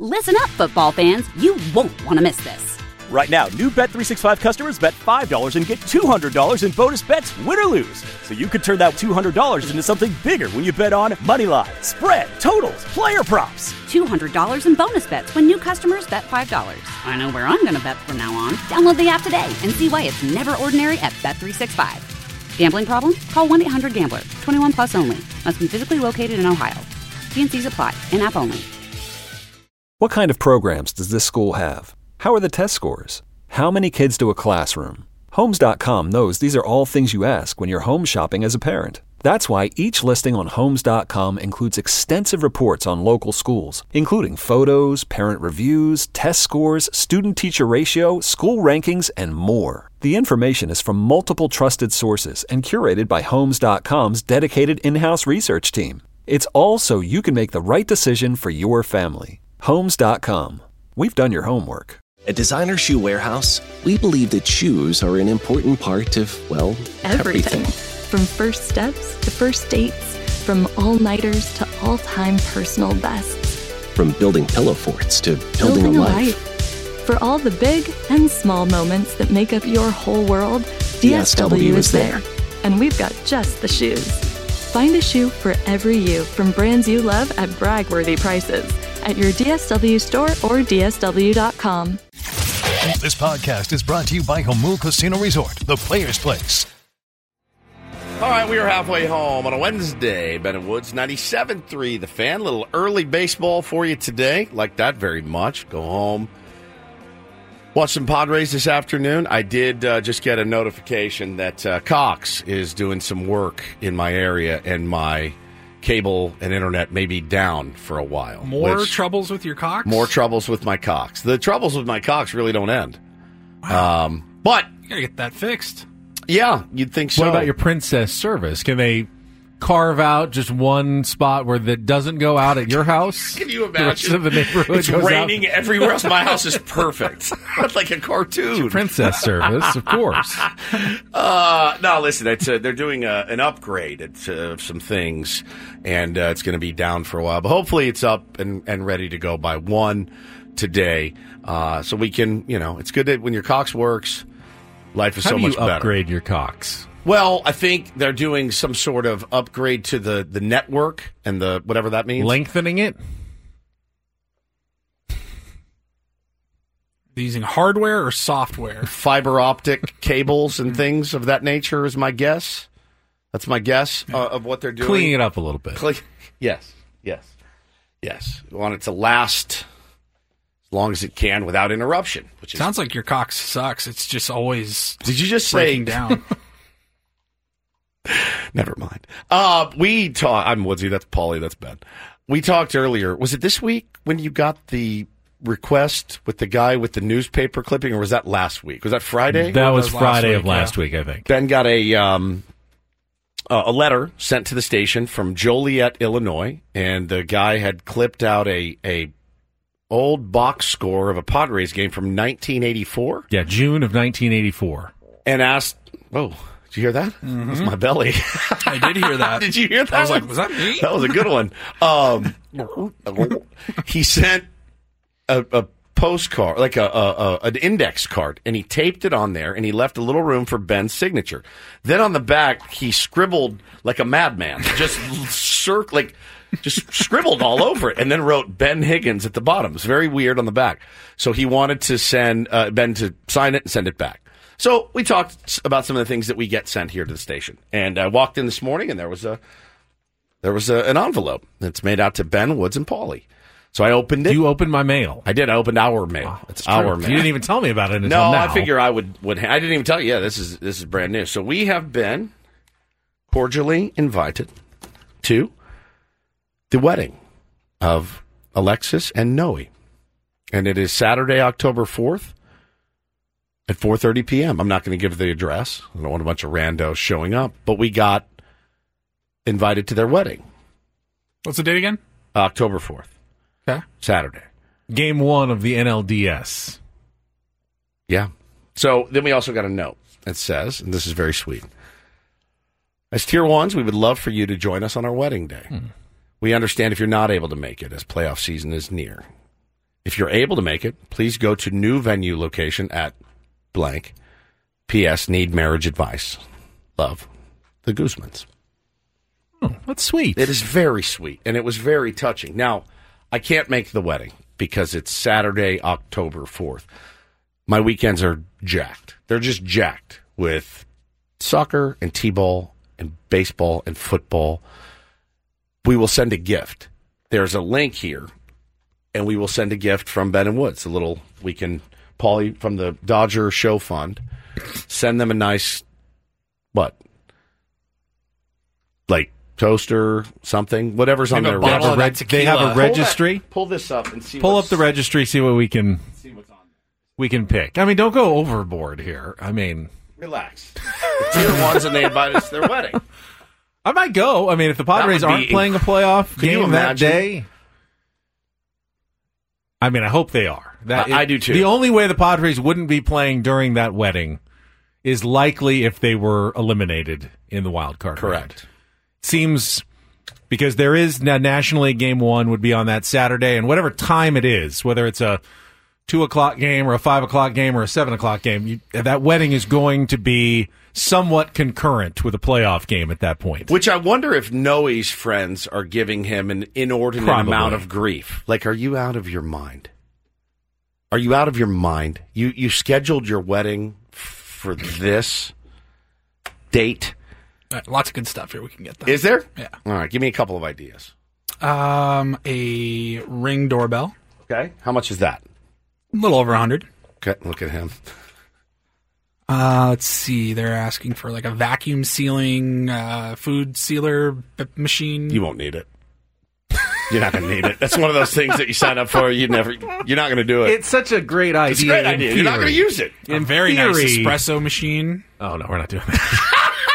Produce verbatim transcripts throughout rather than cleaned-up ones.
Listen up, football fans. You won't want to miss this. Right now, new Bet three sixty-five customers bet five dollars and get two hundred dollars in bonus bets, win or lose. So you could turn that two hundred dollars into something bigger when you bet on money line, spread, totals, player props. two hundred dollars in bonus bets when new customers bet five dollars. I know where I'm going to bet from now on. Download the app today and see why it's never ordinary at Bet three sixty-five. Gambling problem? Call one eight hundred gambler. twenty-one plus only. Must be physically located in Ohio. T and C's apply. In-app only. What kind of programs does this school have? How are the test scores? How many kids do a classroom? Homes dot com knows these are all things you ask when you're home shopping as a parent. That's why each listing on Homes dot com includes extensive reports on local schools, including photos, parent reviews, test scores, student-teacher ratio, school rankings, and more. The information is from multiple trusted sources and curated by Homes dot com's dedicated in-house research team. It's all so you can make the right decision for your family. Homes dot com. We've done your homework. At Designer Shoe Warehouse, we believe that shoes are an important part of, well, everything. everything. From first steps to first dates, from all-nighters to all-time personal bests. From building pillow forts to building, building a, a life. life. For all the big and small moments that make up your whole world, D S W is there. And we've got just the shoes. Find a shoe for every you from brands you love at brag-worthy prices at your D S W store or D S W dot com. This podcast is brought to you by Jamul Casino Resort, the Players Place. All right, we are halfway home on a Wednesday. Ben and Woods, ninety-seven point three, The Fan. A little early baseball for you today. Like that very much. Go home. Watch some Padres this afternoon. I did uh, just get a notification that uh, Cox is doing some work in my area, and my cable and internet may be down for a while. More which, troubles with your Cox? More troubles with my Cox. The troubles with my Cox really don't end. Wow. Um, but you gotta get that fixed. Yeah, you'd think so. What about your Princess service? Can they carve out just one spot where that doesn't go out at your house? Can you imagine? The rest of the neighborhood it's goes raining out. everywhere else. My house is perfect. Like a cartoon. Princess service, of course. Uh, no, listen, it's, uh, they're doing a, an upgrade of uh, some things, and uh, it's going to be down for a while. But hopefully it's up and, and ready to go by one today. Uh, so we can, you know, it's good that when your Cox works, life is How so do much you better. Upgrade your Cox? Well, I think they're doing some sort of upgrade to the, the network and the whatever that means. Lengthening it? Using hardware or software? Fiber optic cables and things of that nature is my guess. That's my guess uh, of what they're doing. Cleaning it up a little bit. Cle- yes, yes, yes. We want it to last as long as it can without interruption. Which is, sounds like your Cox sucks. It's just always Did you just breaking say down? Never mind. Uh, we talked. I'm Woodsy. That's Paulie. That's Ben. We talked earlier. Was it this week when you got the request with the guy with the newspaper clipping, or was that last week? Was that Friday? That was, was Friday last of week, last yeah. week, I think. Ben got a um, uh, a letter sent to the station from Joliet, Illinois, and the guy had clipped out a a old box score of a Padres game from nineteen eighty-four. Yeah, June of nineteen eighty-four, and asked, "Whoa." Did you hear that? Mm-hmm. That's my belly. I did hear that. Did you hear that? I was one? like, was that me? That was a good one. Um, he sent a, a postcard, like a, a, a an index card, and he taped it on there, and he left a little room for Ben's signature. Then on the back, he scribbled like a madman, just circ, like just scribbled all over it, and then wrote Ben Higgins at the bottom. It's very weird on the back. So he wanted to send uh, Ben to sign it and send it back. So we talked about some of the things that we get sent here to the station, and I walked in this morning, and there was a there was a, an envelope that's made out to Ben, Woods, and Paulie. So I opened it. You opened my mail. I did. I opened our mail. Wow, it's true. our mail. You didn't even tell me about it until no, now. I figure I would would. I didn't even tell you. Yeah, this is this is brand new. So we have been cordially invited to the wedding of Alexis and Noe, and it is Saturday, October fourth. At four thirty p.m. I'm not going to give the address. I don't want a bunch of randos showing up. But we got invited to their wedding. What's the date again? October fourth. Okay. Saturday. Game one of the N L D S. Yeah. So then we also got a note that says, and this is very sweet, as Tier ones, we would love for you to join us on our wedding day. Hmm. We understand if you're not able to make it as playoff season is near. If you're able to make it, please go to new venue location at blank. P S. Need marriage advice. Love, the Guzmans. Oh, that's sweet. It is very sweet, and it was very touching. Now, I can't make the wedding because it's Saturday, October fourth. My weekends are jacked. They're just jacked with soccer and t-ball and baseball and football. We will send a gift. There's a link here, and we will send a gift from Ben and Woods. A little, we can, Paulie from the Dodger Show Fund, send them a nice, what? Like toaster, something, whatever's on Maybe their a bottle register. of that They have a tequila. registry. Pull, that, pull this up and see. Pull what's, up the registry, see what we can we can pick. I mean, don't go overboard here. I mean, Relax. The tier ones, and they invite us to their wedding. I might go. I mean, if the Padres That would aren't be playing a playoff Can you game that imagine? day, I mean, I hope they are. That I- I do too. The only way the Padres wouldn't be playing during that wedding is likely if they were eliminated in the wild card round. Correct. Seems because there is na- National League game one would be on that Saturday, and whatever time it is, whether it's a two o'clock game or a five o'clock game or a seven o'clock game, you, that wedding is going to be somewhat concurrent with a playoff game at that point. Which I wonder if Noe's friends are giving him an inordinate Probably. amount of grief. Like, are you out of your mind? Are you out of your mind? You you scheduled your wedding f- for this date? All right, lots of good stuff here. We can get that. Is there? Yeah. All right, give me a couple of ideas. Um, a Ring doorbell, Okay. How much is that? a little over a hundred. Okay, look at him. Uh, let's see. They're asking for like a vacuum sealing uh, food sealer b- machine. You won't need it. You're not going to need it. That's one of those things that you sign up for. You never. You're not going to do it. It's such a great idea. It's a great in idea. You're not theory. going to use it. a In very theory. nice espresso machine. Oh no, we're not doing that.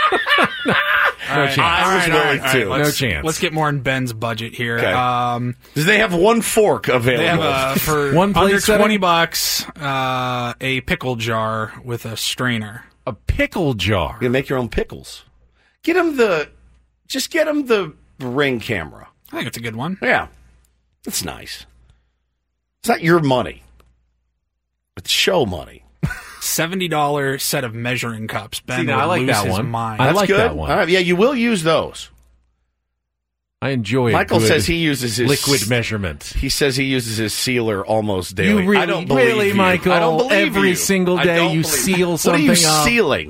All right, chance. I was all right, willing all right, to. all right, let's- No chance. Let's get more in Ben's budget here. Okay. Um, Do they have one fork available? they have uh, for One plate under setting? twenty bucks uh, a pickle jar with a strainer. A pickle jar. You can make your own pickles. Get them the. Just get them the Ring camera. I think it's a good one. Yeah, it's nice. It's not your money. It's show money. Seventy dollar set of measuring cups. Ben See, now would I like lose that his one. mind. I That's like good. that one. All right, yeah, you will use those. I enjoy. Michael a good says he uses his liquid measurement. He says he uses his sealer almost daily. You really, I don't believe really, you. Michael. I don't believe every you. single I day don't you believe- seal What something are you up. sealing?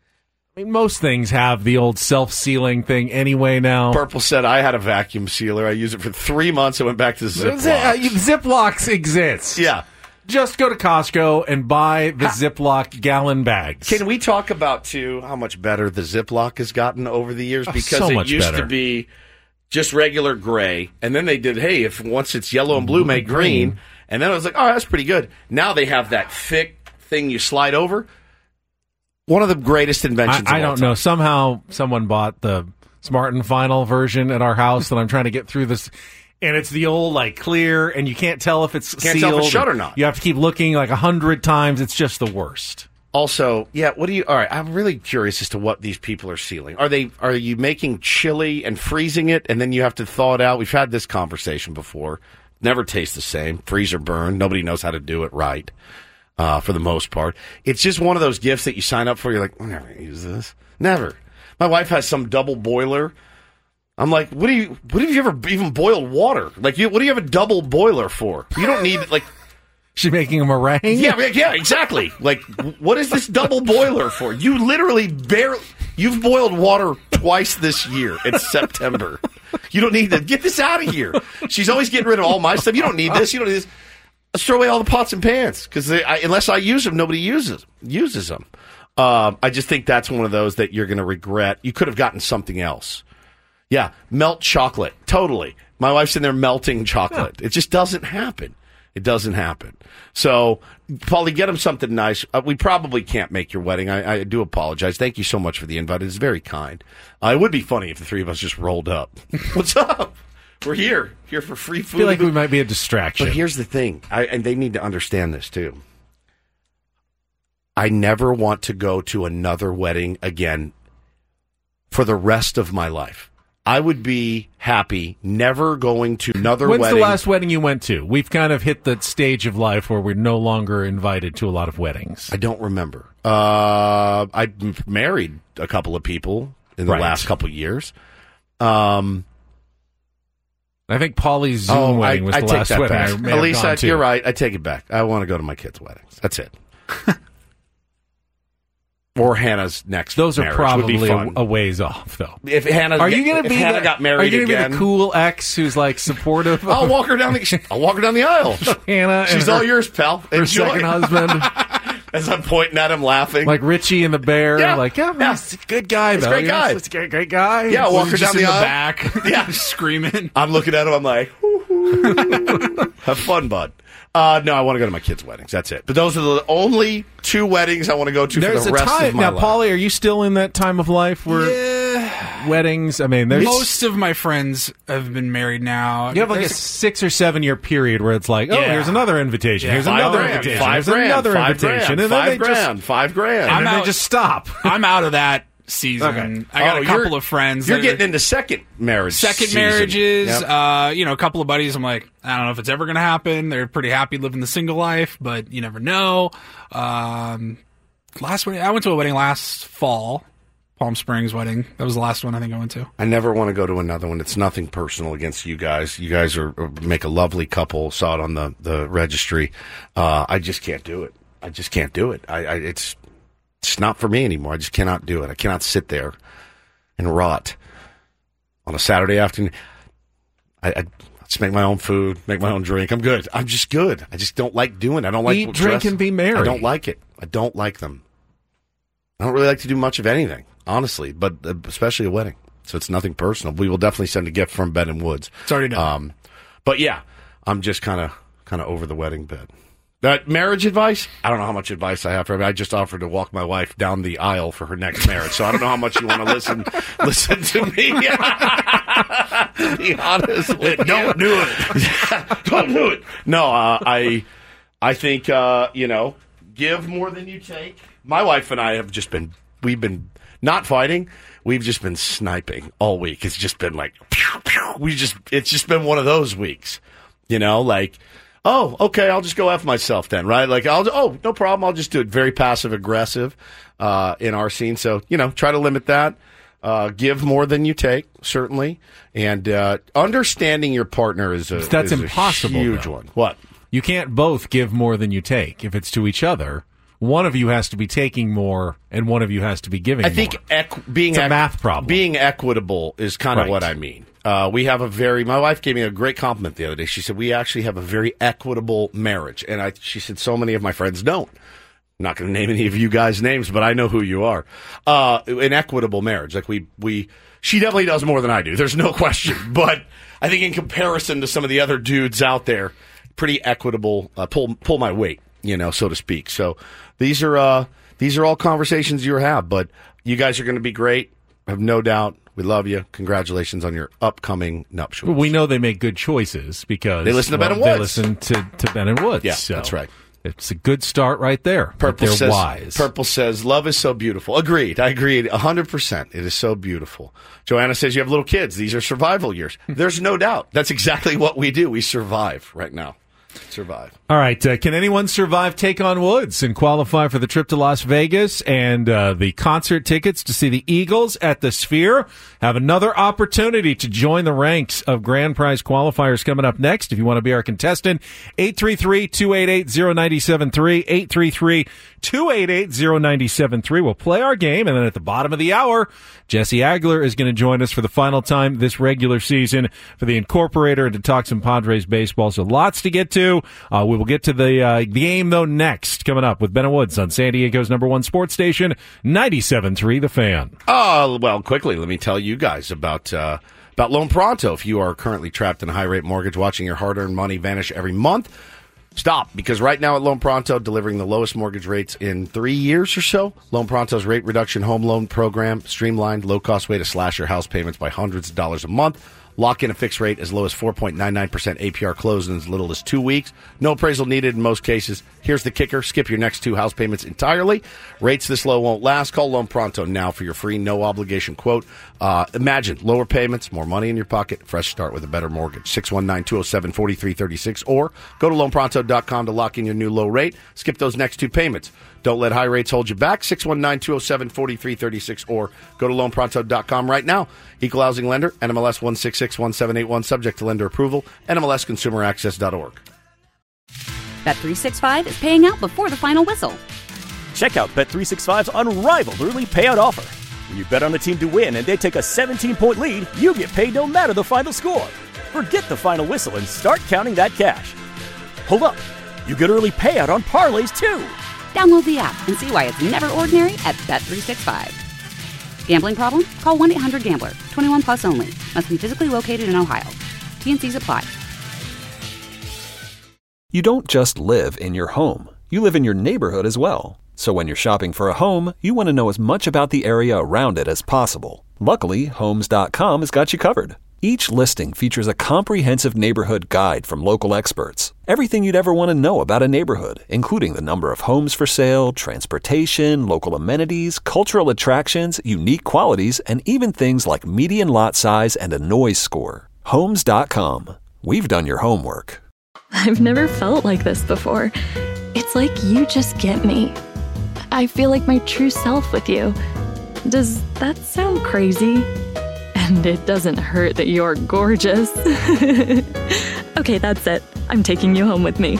I mean, most things have the old self-sealing thing anyway now. Purple said I had a vacuum sealer. I used it for three months. I went back to Ziploc. Uh, you- Ziplocs exist. Yeah. Just go to Costco and buy the Ziploc gallon bags. Can we talk about, too, how much better the Ziploc has gotten over the years? Oh, Because so it much used better. to be just regular gray, and then they did, hey, if once it's yellow and blue, make green. And then I was like, oh, that's pretty good. Now they have that thick thing you slide over. One of the greatest inventions I, I of all don't know. time. Somehow someone bought the Smart and Final version at our house, and I'm trying to get through this. And it's the old, like, clear, and you can't tell if it's Can't sealed. tell if it's shut or not. You have to keep looking like a hundred times. It's just the worst. Also, yeah, what do you? All right, I'm really curious as to what these people are sealing. Are they? Are you making chili and freezing it, and then you have to thaw it out? We've had this conversation before. Never tastes the same. Freeze or burn. Nobody knows how to do it right. Uh, for the most part, it's just one of those gifts that you sign up for. You're like, I'm never gonna use this. Never. My wife has some double boiler. I'm like, what do you? What have you ever even boiled water? Like, you, what do you have a double boiler for? You don't need like. She's making a meringue? Yeah, yeah, exactly. Like, what is this double boiler for? You literally barely, you've boiled water twice this year. It's September. You don't need to get this out of here. She's always getting rid of all my stuff. You don't need this. You don't need this. Let's throw away all the pots and pans because unless I use them, nobody uses uses them. Um, I just think that's one of those that you're going to regret. You could have gotten something else. Yeah, melt chocolate. Totally. My wife's in there melting chocolate. It just doesn't happen. It doesn't happen. So, Paulie, get him something nice. Uh, we probably can't make your wedding. I, I do apologize. Thank you so much for the invite. It's very kind. Uh, it would be funny if the three of us just rolled up. What's up? We're here. Here for free I food. feel like we might be a distraction. But here's the thing, I, and they need to understand this too. I never want to go to another wedding again for the rest of my life. I would be happy never going to another When's wedding. the last wedding you went to? We've kind of hit the stage of life where we're no longer invited to a lot of weddings. I don't remember. Uh, I married a couple of people in the Right. last couple of years. Um, I think Paulie's Zoom oh, wedding I, was I the take last that wedding back. I may have Elisa, gone to. you're right. I take it back. I want to go to my kids' weddings. That's it. Or Hannah's next. Those are marriage probably would be fun. a, a ways off, though. If Hannah, Are you going to be Hannah the, got Are married you gonna again? be the cool ex who's like supportive? I'll of walk her down the. I'll walk her down the aisle. Hannah. She's and her, all yours, pal. Her Enjoy. second husband, As I'm pointing at him, laughing. like Richie and the Bear. Yeah, like, yeah, yeah. he's a good guy. He's a though. great guy. He's a great, great guy. Yeah, walk her Just down in the the aisle. back, Yeah. screaming. I'm looking at him. I'm like, have fun, bud. Uh, no, I want to go to my kids' weddings. That's it. But those are the only two weddings I want to go to There's for the a rest time of my now, life. Paulie. Are you still in that time of life where Yeah. weddings? I mean, there's Most of my friends have been married now. you have like a There's six or seven year period where it's like, oh, Yeah. here's another invitation. Yeah. Here's Five another grand, invitation. Five Here's grand, another five invitation, grand, and then five they grand, just five grand. and I'm then out- they just stop. I'm out of that season. Okay. I got Oh, a couple you're- of friends. You're that getting are- into second marriage. second season. marriages. Yep. Uh, you know, a couple of buddies. I'm like, I don't know if it's ever going to happen. They're pretty happy living the single life, but you never know. Um, last wedding, I went to a wedding last fall, Palm Springs wedding. That was the last one I think I went to. I never want to go to another one. It's nothing personal against you guys. You guys are, are make a lovely couple. Saw it on the the registry. Uh, I just can't do it. I just can't do it. I, I it's it's not for me anymore. I just cannot do it. I cannot sit there and rot on a Saturday afternoon. I, I just make my own food, make my own drink. I'm good. I'm just good. I just don't like doing it. I don't like Eat, drink, dress- and be merry. I don't like it. I don't like them. I don't really like to do much of anything, honestly, but uh, especially a wedding. So it's nothing personal. We will definitely send a gift from Ben and Woods. It's already done. Um, but yeah, I'm just kind of kind of over the wedding bed. That marriage advice? I don't know how much advice I have for her. I just offered to walk my wife down the aisle for her next marriage, so I don't know how much you want to listen listen to me. To be honest, with you. Don't do it. Don't do it. No, uh, I I think uh, you know, give more than you take. My wife and I have just been we've been not fighting. We've just been sniping all week. It's just been like pew, pew. we just it's just been one of those weeks. You know, like, oh, okay, I'll just go F myself then, right? Like, I'll oh, no problem. I'll just do it. Very passive aggressive uh, in our scene. So, you know, try to limit that. Uh, give more than you take, certainly, and uh, understanding your partner is a That's is a impossible, huge though. one. What? You can't both give more than you take. If it's to each other, one of you has to be taking more, and one of you has to be giving I more. think equ- being It's a equ- math problem. Being equitable is kind of Right. what I mean. Uh, we have a very. My wife gave me a great compliment the other day. She said we actually have a very equitable marriage, and I. She said so many of my friends don't. I'm not going to name any of you guys' names, but I know who you are. Uh, an equitable marriage, like we we. She definitely does more than I do. There's no question. But I think in comparison to some of the other dudes out there, pretty equitable. Uh, pull pull my weight, you know, so to speak. So these are uh, these are all conversations you have. But you guys are going to be great. I have no doubt. We love you. Congratulations on your upcoming nuptials. We know they make good choices because They listen to Ben and They Woods. listen to, to Ben and Woods. Yeah, so that's right. It's a good start right there. but Purple they're says, wise. Purple says, love is so beautiful. Agreed. I agree one hundred percent. It is so beautiful. Joanna says, you have little kids. These are survival years. There's no doubt. That's exactly what we do. We survive right now. Survive. All right. Uh, can anyone survive Take on Woods and qualify for the trip to Las Vegas and uh, the concert tickets to see the Eagles at the Sphere? Have another opportunity to join the ranks of grand prize qualifiers coming up next. If you want to be our contestant, eight three three, two eight eight, zero nine seven three, eight three three, two eight eight, zero nine seven three. We'll play our game, and then at the bottom of the hour, Jesse Agler is going to join us for the final time this regular season for the Incorporator and to talk some Padres baseball. So lots to get to. Uh, we will get to the uh, game, though, next, coming up with Ben and Woods on San Diego's number one sports station, ninety-seven point three The Fan. Uh, well, quickly, let me tell you guys about uh, about Loan Pronto. If you are currently trapped in a high-rate mortgage, watching your hard-earned money vanish every month, stop, because right now at Loan Pronto, delivering the lowest mortgage rates in three years or so. Loan Pronto's rate reduction home loan program, streamlined, low-cost way to slash your house payments by hundreds of dollars a month. Lock in a fixed rate as low as four point nine nine percent A P R close in as little as two weeks. No appraisal needed in most cases. Here's the kicker. Skip your next two house payments entirely. Rates this low won't last. Call Loan Pronto now for your free, no-obligation quote. Uh, imagine lower payments, more money in your pocket, fresh start with a better mortgage. six one nine, two oh seven, four three three six or go to loan pronto dot com to lock in your new low rate. Skip those next two payments. Don't let high rates hold you back. six one nine, two oh seven, four three three six or go to loan pronto dot com right now. Equal housing lender, N M L S one six six one seven eight one, subject to lender approval, N M L S consumer access dot org. Bet three sixty-five is paying out before the final whistle. Check out Bet three sixty-five's unrivaled early payout offer. When you bet on a team to win and they take a seventeen-point lead, you get paid no matter the final score. Forget the final whistle and start counting that cash. Hold up. You get early payout on parlays, too. Download the app and see why it's never ordinary at Bet three sixty-five. Gambling problem? Call one eight hundred gambler. twenty-one plus only. Must be physically located in Ohio. T and Cs apply. You don't just live in your home. You live in your neighborhood as well. So when you're shopping for a home, you want to know as much about the area around it as possible. Luckily, Homes dot com has got you covered. Each listing features a comprehensive neighborhood guide from local experts. Everything you'd ever want to know about a neighborhood, including the number of homes for sale, transportation, local amenities, cultural attractions, unique qualities, and even things like median lot size and a noise score. Homes dot com. We've done your homework. I've never felt like this before. It's like you just get me. I feel like my true self with you. Does that sound crazy? And it doesn't hurt that you're gorgeous. Okay, that's it. I'm taking you home with me.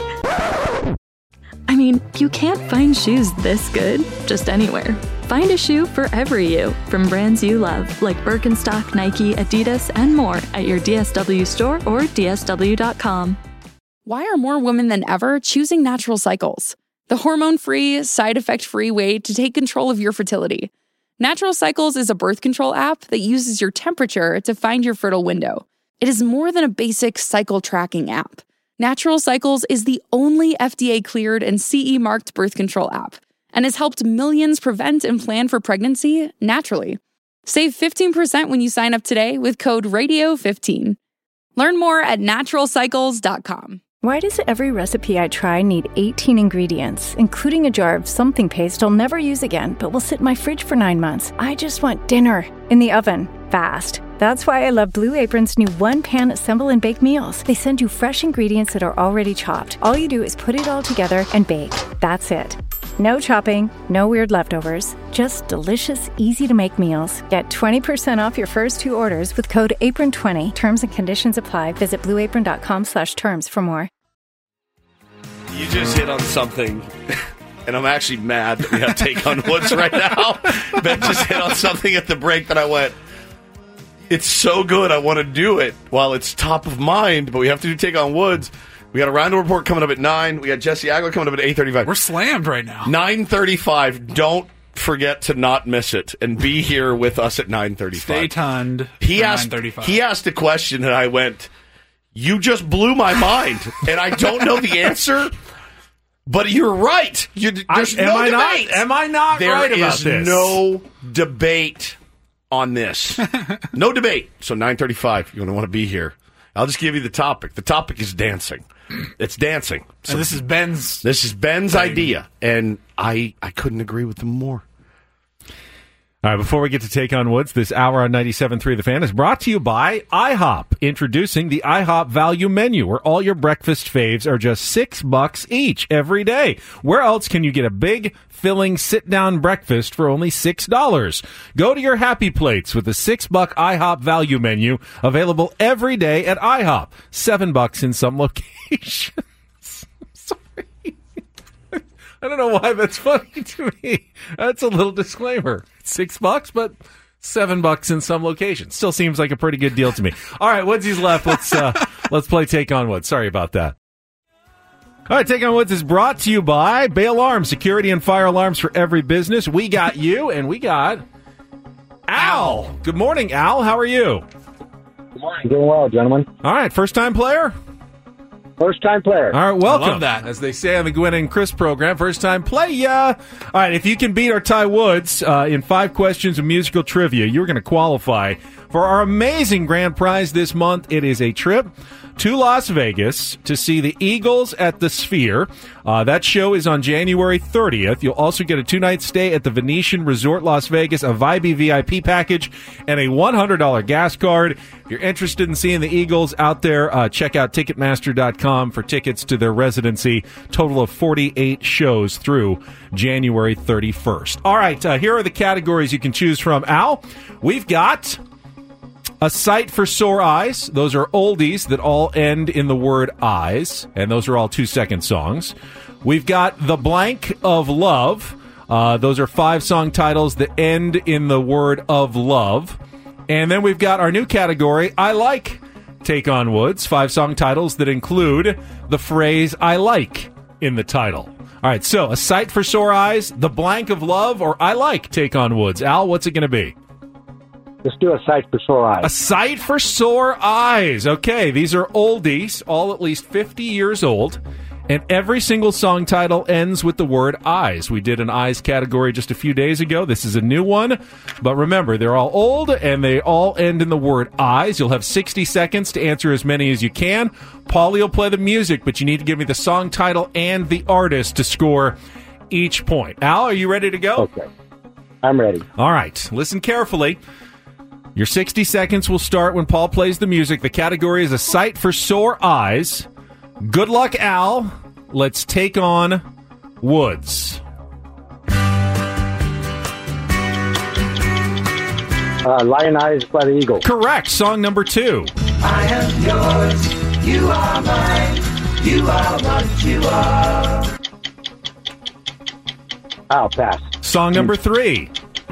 I mean, you can't find shoes this good just anywhere. Find a shoe for every you from brands you love, like Birkenstock, Nike, Adidas, and more at your D S W store or D S W dot com. Why are more women than ever choosing Natural Cycles? The hormone-free, side-effect-free way to take control of your fertility. Natural Cycles is a birth control app that uses your temperature to find your fertile window. It is more than a basic cycle tracking app. Natural Cycles is the only F D A-cleared and C E-marked birth control app and has helped millions prevent and plan for pregnancy naturally. Save fifteen percent when you sign up today with code radio fifteen. Learn more at natural cycles dot com. Why does every recipe I try need eighteen ingredients, including a jar of something paste I'll never use again, but will sit in my fridge for nine months? I just want dinner in the oven, fast. That's why I love Blue Apron's new one-pan assemble and bake meals. They send you fresh ingredients that are already chopped. All you do is put it all together and bake. That's it. No chopping, no weird leftovers, just delicious, easy-to-make meals. Get twenty percent off your first two orders with code apron twenty. Terms and conditions apply. Visit blue apron dot com slash terms for more. You just hit on something, and I'm actually mad that we have Take on Woods right now. Ben just hit on something at the break that I went, it's so good, I want to do it while it's top of mind, but we have to do Take on Woods. We got a round report coming up at nine. We got Jesse Agler coming up at eight thirty-five. We're slammed right now. nine thirty-five. Don't forget to not miss it and be here with us at nine thirty-five. Stay tuned. He asked, he asked a question, and I went, you just blew my mind, and I don't know the answer, but you're right. You, there's I, am no I debate. Not, am I not there right about is this? no debate on this. No debate. So nine thirty-five, you're going to want to be here. I'll just give you the topic. The topic is dancing. It's dancing. So and this is Ben's. This is Ben's thing. idea, and I I couldn't agree with him more. All right, before we get to Take on Woods, this hour on ninety-seven point three The Fan is brought to you by IHOP. Introducing the IHOP Value Menu, where all your breakfast faves are just six bucks each every day. Where else can you get a big, filling, sit-down breakfast for only six dollars? Go to your happy plates with the six-buck IHOP Value Menu, available every day at IHOP. Seven bucks in some locations. Sorry. I don't know why that's funny to me. That's a little disclaimer. Six bucks, but seven bucks in some locations. Still seems like a pretty good deal to me. All right, Woodsy's left. Let's uh, let's play Take on Woods. Sorry about that. All right, Take on Woods is brought to you by Bay Alarm, security and fire alarms for every business. We got you, and we got Al. Al. Good morning, Al. How are you? Good morning. Doing well, gentlemen. All right, first-time player? First-time player. All right, welcome. I love that. As they say on the Gwen and Chris program, first-time play. Uh, all right, if you can beat our Ty Woods uh, in five questions of musical trivia, you're going to qualify For our amazing grand prize this month, it is a trip to Las Vegas to see the Eagles at the Sphere. Uh, that show is on January thirtieth. You'll also get a two-night stay at the Venetian Resort Las Vegas, a Vibey V I P package, and a one hundred dollars gas card. If you're interested in seeing the Eagles out there, uh, check out Ticketmaster dot com for tickets to their residency. Total of forty-eight shows through January thirty-first. All right, uh, here are the categories you can choose from. Al, we've got A Sight for Sore Eyes. Those are oldies that all end in the word eyes, and those are all two-second songs. We've got The Blank of Love. Uh, those are five song titles that end in the word of love. And then we've got our new category, I Like Take on Woods. Five song titles that include the phrase I like in the title. All right, so A Sight for Sore Eyes, The Blank of Love, or I Like Take on Woods. Al, what's it going to be? Let's do A Sight for Sore Eyes. A Sight for Sore Eyes. Okay, these are oldies, all at least fifty years old, and every single song title ends with the word eyes. We did an eyes category just a few days ago. This is a new one, but remember, they're all old, and they all end in the word eyes. You'll have sixty seconds to answer as many as you can. Paulie will play the music, but you need to give me the song title and the artist to score each point. Al, are you ready to go? Okay, I'm ready. All right, listen carefully. Your sixty seconds will start when Paul plays the music. The category is A Sight for Sore Eyes. Good luck, Al. Let's take on Woods. Uh, Lionized by the Eagles. Correct. Song number two. I am yours. You are mine. You are what you are. I'll pass. Song number three.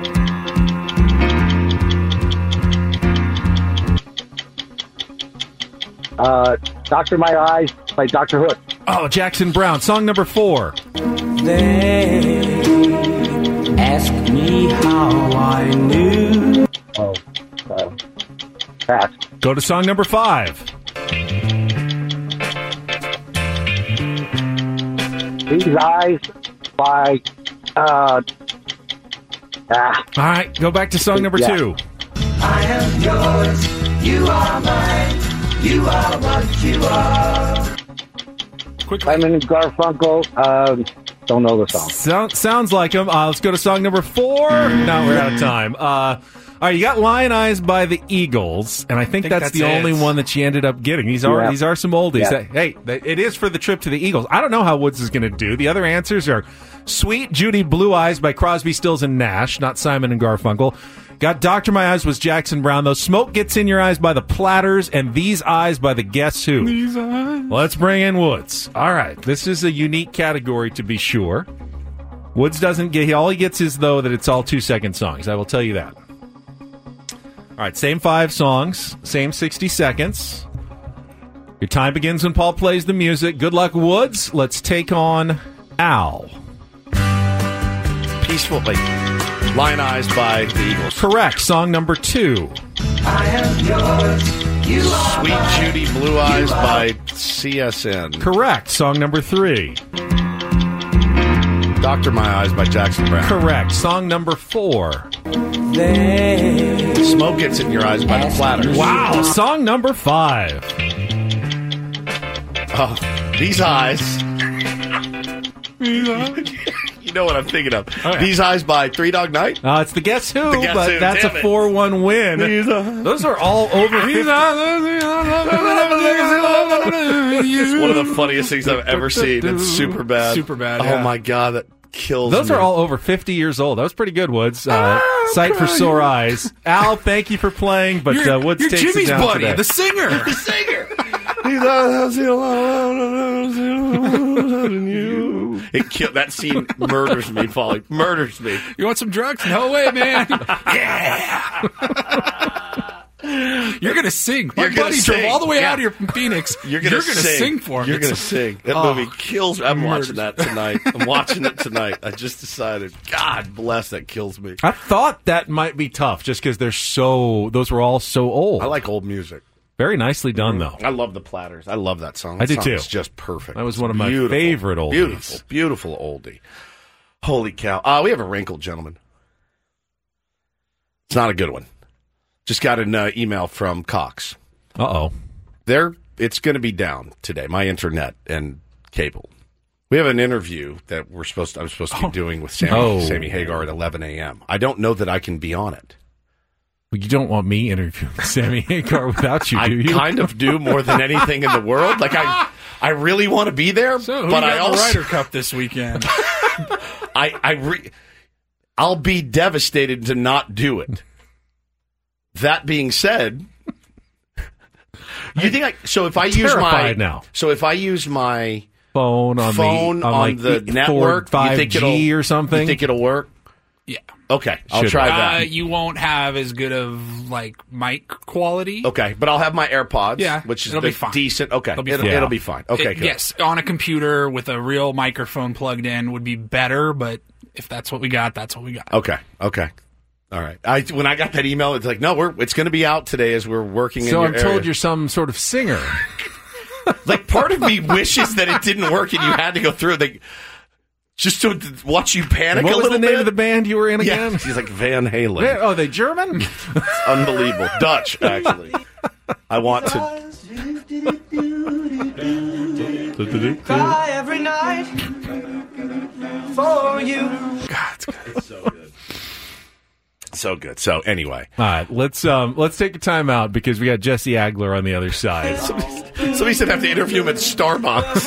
Uh, Doctor My Eyes by Doctor Hook. Oh, Jackson Brown. Song number four. They ask me how I knew. Oh, uh, pass. Go to song number five. These Eyes by, uh, ah. All right, go back to song number Yeah. two. I am yours. You are mine. You are what you are. Simon and Garfunkel. Um, don't know the song. Sound, sounds like them. Uh, let's go to song number four. No, we're out of time. Uh, all right, you got Lion Eyes by the Eagles, and I think, think that's, that's the it. only one that you ended up getting. These are Yeah. these are some oldies. Yeah. That- hey, that- it is for the trip to the Eagles. I don't know how Woods is going to do. The other answers are Sweet Judy Blue Eyes by Crosby, Stills, and Nash, not Simon and Garfunkel. Got Doctor My Eyes was Jackson Brown, though. Smoke Gets in Your Eyes by the Platters, and These Eyes by the Guess Who. These eyes. Let's bring in Woods. All right, this is a unique category to be sure. Woods doesn't get, all he gets is, though, that it's all two-second songs. I will tell you that. All right, same five songs, same sixty seconds. Your time begins when Paul plays the music. Good luck, Woods. Let's take on Al. Peaceful, like Lionized by the Eagles. Correct. Song number two. I am yours. You are Sweet mine. Judy Blue Eyes by C S N. Correct. Song number three. Doctor My Eyes by Jackson Brown. Correct. Song number four. They Smoke Gets in Your Eyes by the Platters. Wow. Song number five. Oh, These Eyes. You know what I'm thinking of. Oh, yeah. These Eyes by Three Dog Night. Uh, it's the Guess Who, The Guess but Who, that's a damn it. four one win. These Eyes. Those are all over fifty. It's one of the funniest things I've ever seen. It's super bad. Super bad, Oh yeah. my god, that kills Those me. are all over fifty years old. That was pretty good, Woods. Uh, Sight for Sore Eyes. Al, thank you for playing, but You're, uh, Woods you're takes Jimmy's it down buddy, today. the singer. the singer. These eyes on you. It kill, that scene murders me, Polly. Murders me. You want some drugs? No way, man. Yeah. You're gonna sing. My You're gonna buddy sing. drove all the way Yeah. out here from Phoenix. You're gonna, sing. sing. for him. You're It's- gonna sing. That Oh. movie kills me. I'm watching that tonight. I'm watching it tonight. I just decided. God bless, that kills me. I thought that might be tough just because they're so, those were all so old. I like old music. Very nicely done, though. I love the Platters. I love that song. I That did song too. It's just perfect. That was It's one of my beautiful. favorite oldies. Beautiful, beautiful oldie. Holy cow. Uh, we have a wrinkle, gentlemen. It's not a good one. Just got an uh, email from Cox. Uh-oh. They're, it's going to be down today, my internet and cable. We have an interview that we're supposed to, I'm supposed to be doing with Sammy, Oh. Sammy Hagar at eleven a.m. I don't know that I can be on it. Well, you don't want me interviewing Sammy Hagar without you, do I you? kind of do more than anything in the world. Like, I I really want to be there, So, who but got I the also... Ryder Cup this weekend? I, I re- I'll be devastated to not do it. That being said... You think I... So if I use my... Terrified now. So if I use my... Phone on phone the, on, on like the four, network, you five think G it'll, or something? You think it'll work? Yeah. Okay, I'll Should try work. that. Uh, you won't have as good of like mic quality. Okay, but I'll have my AirPods, Yeah, which is it'll be the fine. decent. Okay, It'll be it'll, fine. it'll be fine. Okay, It- good. yes, on a computer with a real microphone plugged in would be better, but if that's what we got, that's what we got. Okay, okay. All right. I when I got that email, it's like, no, we're it's going to be out today as we're working. So in I'm your told area. you're some sort of singer. Like, part of me wishes that it didn't work and you had to go through it. Like, just to watch you panic What a was little the name bit. of the band you were in Yeah, again? she's like Van Halen. Yeah, oh, they German? It's unbelievable. Dutch, actually. I want to. Cry every night for you. God, it's, it's so good. So good. So anyway, All right, let's um let's take a time out because we got Jesse Agler on the other side. somebody said I have to interview him at Starbucks.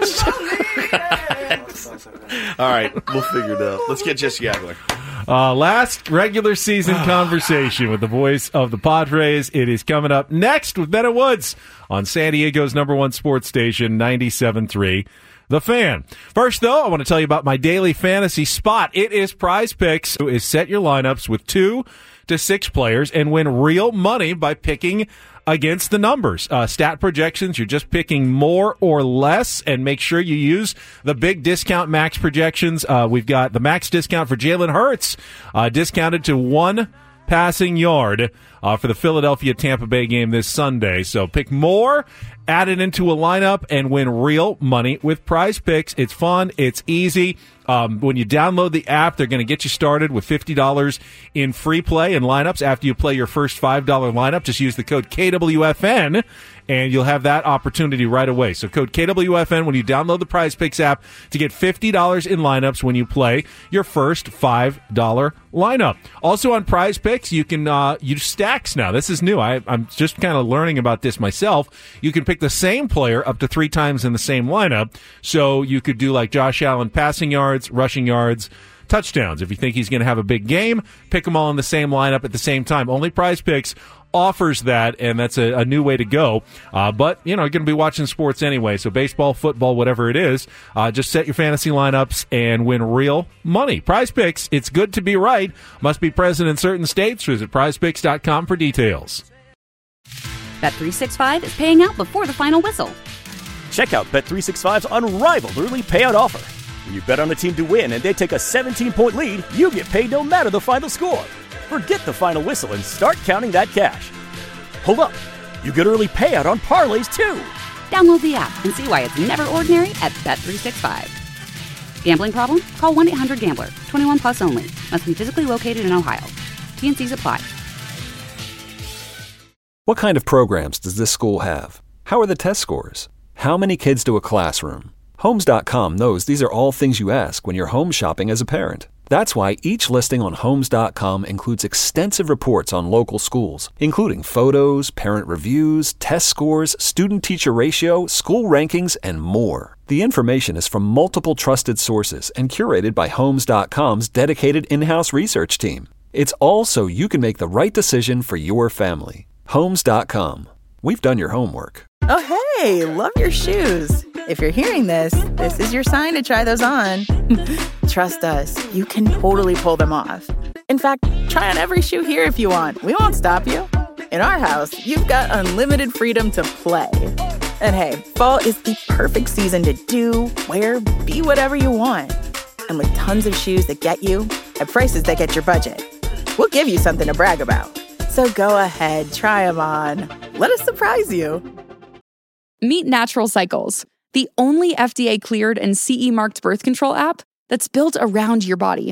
All right, we'll figure it out. Let's get Jesse Agler. Uh, last regular season conversation with the voice of the Padres. It is coming up next with Bennett Woods on San Diego's number one sports station, ninety-seven point three. The Fan. First, though, I want to tell you about my daily fantasy spot. It is Prize Picks. It is set your lineups with two to six players and win real money by picking against the numbers. Uh, stat projections, you're just picking more or less, and make sure you use the big discount max projections. Uh, we've got the max discount for Jalen Hurts, uh, discounted to one passing yard uh, for the Philadelphia-Tampa Bay game this Sunday. So pick more, add it into a lineup, and win real money with Prize Picks. It's fun. It's easy. Um, when you download the app, they're going to get you started with fifty dollars in free play and lineups after you play your first five dollar lineup. Just use the code K W F N, and you'll have that opportunity right away. So code K W F N when you download the Prize Picks app to get fifty dollars in lineups when you play your first five dollar lineup. Also on Prize Picks, you can uh, use stacks now. This is new. I, I'm just kind of learning about this myself. You can pick the same player up to three times in the same lineup. So you could do like Josh Allen passing yards, rushing yards, touchdowns. If you think he's going to have a big game, pick them all in the same lineup at the same time. Only Prize Picks offers that, and that's a, a new way to go. Uh, but, you know, you're going to be watching sports anyway, so baseball, football, whatever it is, uh, just set your fantasy lineups and win real money. Prize Picks, it's good to be right. Must be present in certain states. Visit prize picks dot com for details. Bet three sixty-five is paying out before the final whistle. Check out Bet three sixty-five's unrivaled early payout offer. When you bet on a team to win and they take a seventeen-point lead, you get paid no matter the final score. Forget the final whistle and start counting that cash. Hold up. You get early payout on parlays, too. Download the app and see why it's never ordinary at Bet three sixty-five. Gambling problem? Call one eight hundred gambler. twenty-one plus only. Must be physically located in Ohio. T and C's apply. What kind of programs does this school have? How are the test scores? How many kids do a classroom? Homes dot com knows these are all things you ask when you're home shopping as a parent. That's why each listing on Homes dot com includes extensive reports on local schools, including photos, parent reviews, test scores, student-teacher ratio, school rankings, and more. The information is from multiple trusted sources and curated by Homes dot com's dedicated in-house research team. It's all so you can make the right decision for your family. Homes dot com. We've done your homework. Oh, hey, love your shoes. If you're hearing this, this is your sign to try those on. Trust us, you can totally pull them off. In fact, try on every shoe here if you want. We won't stop you. In our house, you've got unlimited freedom to play. And hey, fall is the perfect season to do, wear, be whatever you want. And with tons of shoes that get you, at prices that get your budget, we'll give you something to brag about. So go ahead, try them on. Let us surprise you. Meet Natural Cycles, the only F D A-cleared and C E marked birth control app that's built around your body.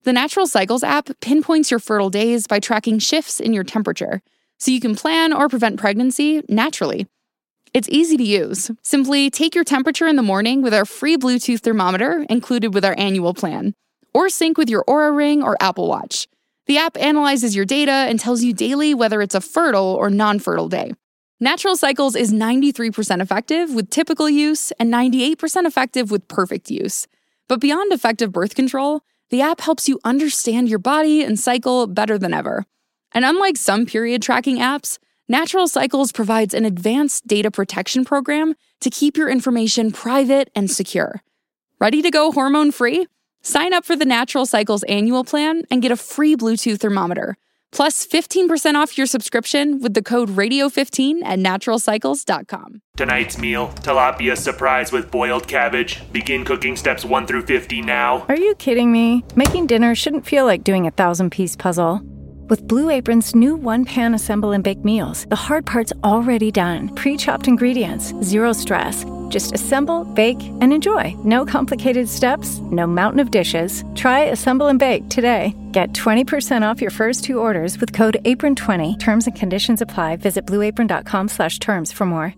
The Natural Cycles app pinpoints your fertile days by tracking shifts in your temperature, so you can plan or prevent pregnancy naturally. It's easy to use. Simply take your temperature in the morning with our free Bluetooth thermometer included with our annual plan, or sync with your Oura Ring or Apple Watch. The app analyzes your data and tells you daily whether it's a fertile or non-fertile day. Natural Cycles is ninety-three percent effective with typical use and ninety-eight percent effective with perfect use. But beyond effective birth control, the app helps you understand your body and cycle better than ever. And unlike some period tracking apps, Natural Cycles provides an advanced data protection program to keep your information private and secure. Ready to go hormone-free? Sign up for the Natural Cycles annual plan and get a free Bluetooth thermometer, plus fifteen percent off your subscription with the code radio fifteen at natural cycles dot com. Tonight's meal, tilapia surprise with boiled cabbage. Begin cooking steps one through fifty now. Are you kidding me? Making dinner shouldn't feel like doing a thousand-piece puzzle. With Blue Apron's new one-pan assemble and bake meals, the hard part's already done. Pre-chopped ingredients, zero stress. Just assemble, bake, and enjoy. No complicated steps, no mountain of dishes. Try Assemble and Bake today. Get twenty percent off your first two orders with code apron twenty. Terms and conditions apply. Visit blueapron.com slash terms for more.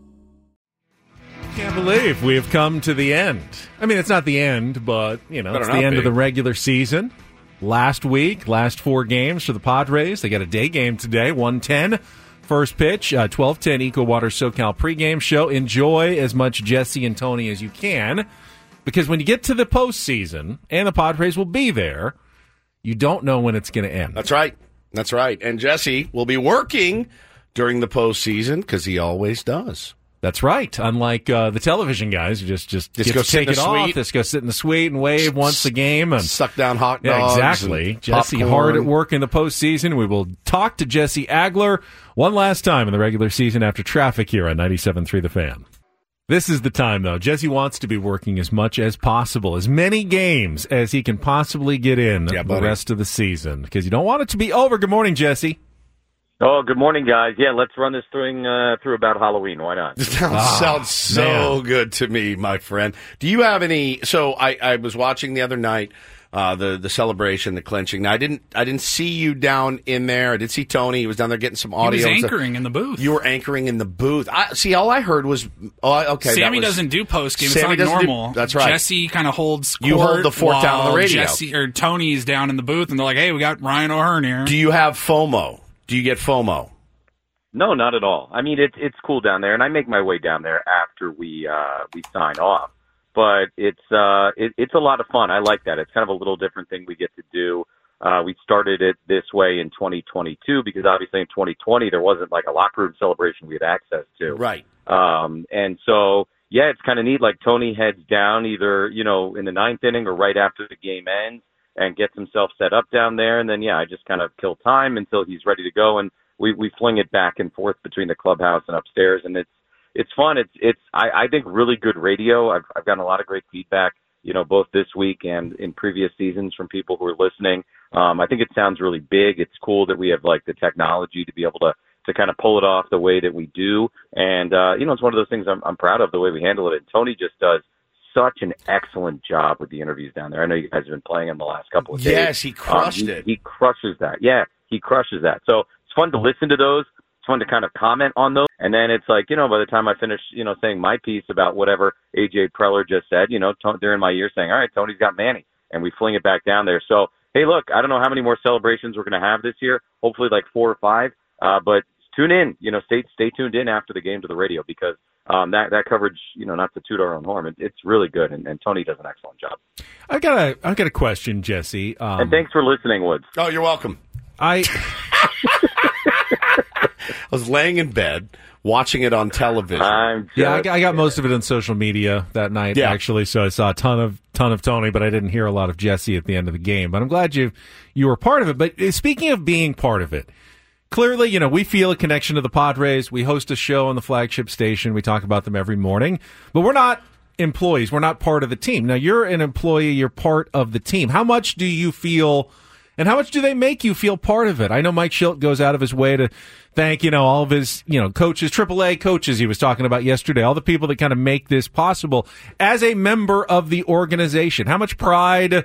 Can't believe we have come to the end. I mean, it's not the end, but, you know, it's the end of the regular season. Last week, last four games for the Padres. They got a day game today, one ten. First pitch, uh, twelve ten EcoWater SoCal pregame show. Enjoy as much Jesse and Tony as you can, because when you get to the postseason, and the Padres will be there, you don't know when it's going to end. That's right. That's right. And Jesse will be working during the postseason, because he always does. That's right. Unlike uh, the television guys who just just, just get go to take it off, suite. just go sit in the suite and wave once a game and suck down hot dogs. Yeah, exactly. Jesse popcorn. hard at work in the postseason. We will talk to Jesse Agler one last time in the regular season after traffic here on ninety-seven point three The Fan. This is the time, though. Jesse wants to be working as much as possible, as many games as he can possibly get in yeah, the buddy. rest of the season, because you don't want it to be over. Good morning, Jesse. Oh, good morning, guys. Yeah, let's run this thing uh, through about Halloween. Why not? Sounds, Ah, sounds so man. good to me, my friend. Do you have any? So I, I was watching the other night uh, the the celebration, the clinching. Now I didn't I didn't see you down in there. I did see Tony. He was down there getting some audio. He was and stuff. anchoring in the booth. You were anchoring in the booth. I see. All I heard was, oh, okay. Sammy that was, doesn't do post game. It's Sammy not doesn't do- normal. that's right. Jesse kind of holds. You court hold the fort down on the while radio. Jesse or Tony's down in the booth, and they're like, "Hey, we got Ryan O'Hearn here." Do you have FOMO? Do you get FOMO? No, not at all. I mean, it's it's cool down there, and I make my way down there after we uh, we sign off. But it's uh, it, it's a lot of fun. I like that. It's kind of a little different thing we get to do. Uh, we started it this way in twenty twenty-two because obviously in twenty twenty there wasn't like a locker room celebration we had access to. Right. Um, and so yeah, it's kind of neat. Like Tony heads down either you know in the ninth inning or right after the game ends and gets himself set up down there, and then yeah, I just kind of kill time until he's ready to go and. We we fling it back and forth between the clubhouse and upstairs, and it's it's fun. It's it's I, I think really good radio. I've I've gotten a lot of great feedback, you know, both this week and in previous seasons from people who are listening. Um, I think it sounds really big. It's cool that we have like the technology to be able to to kind of pull it off the way that we do, and uh, you know, it's one of those things I'm I'm proud of the way we handle it. And Tony just does such an excellent job with the interviews down there. I know you guys have been playing him the last couple of days. Yes, he crushed um, he, it. He crushes that. Yeah, he crushes that. So. Fun to listen to those. It's fun to kind of comment on those. And then it's like, you know, by the time I finish, you know, saying my piece about whatever A J Preller just said, you know, t- they're in my ear saying, all right, Tony's got Manny. And we fling it back down there. So, hey, look, I don't know how many more celebrations we're going to have this year. Hopefully like four or five. Uh, but tune in, you know, stay stay tuned in after the game to the radio because um, that, that coverage, you know, not to toot our own horn, it, it's really good. And, and Tony does an excellent job. I've got a, I've got a question, Jesse. Um, and thanks for listening, Woods. Oh, you're welcome. I... I was laying in bed watching it on television. I'm yeah, I got, I got most of it on social media that night, Yeah. actually. So I saw a ton of ton of Tony, but I didn't hear a lot of Jesse at the end of the game. But I'm glad you you were part of it. But speaking of being part of it, clearly, you know, we feel a connection to the Padres. We host a show on the flagship station. We talk about them every morning. But we're not employees. We're not part of the team. Now, you're an employee. You're part of the team. How much do you feel... And how much do they make you feel part of it? I know Mike Schilt goes out of his way to thank, you know, all of his, you know, coaches, triple A coaches he was talking about yesterday, all the people that kind of make this possible as a member of the organization. How much pride